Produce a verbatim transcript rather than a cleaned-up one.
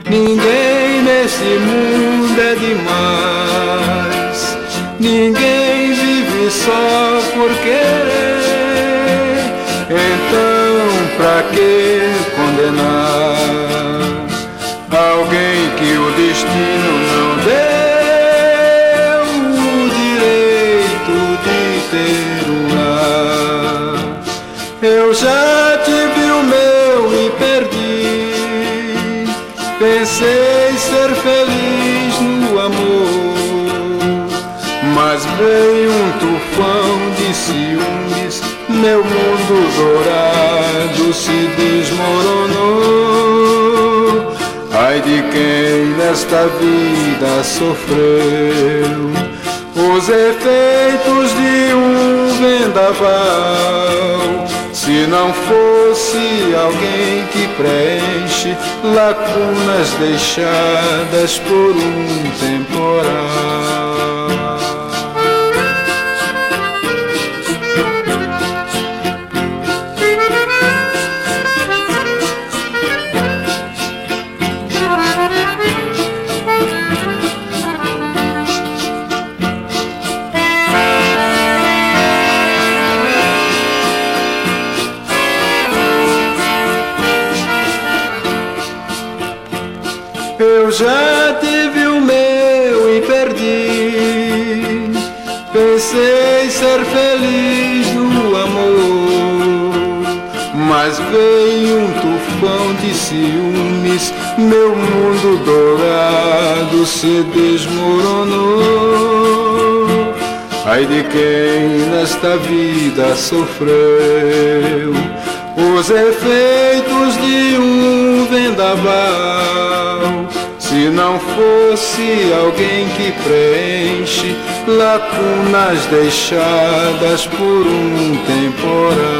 Ninguém nesse mundo é demais, ninguém vive só por querer. Então pra que condenar alguém que o destino não deu o direito de ter um lar? Eu já tive o meu e perdi, pensei ser feliz no amor, mas veio um tufão de ciúmes, meu mundo dourado se desmoronou. Ai de quem nesta vida sofreu os efeitos de um vendaval, se não fosse alguém que preenche lacunas deixadas por um temporal. Eu já tive o meu e perdi, pensei ser feliz no amor, mas veio um tufão de ciúmes, meu mundo dourado se desmoronou. Ai de quem nesta vida sofreu os efeitos de um vendaval, se não fosse alguém que preenche lacunas deixadas por um temporal.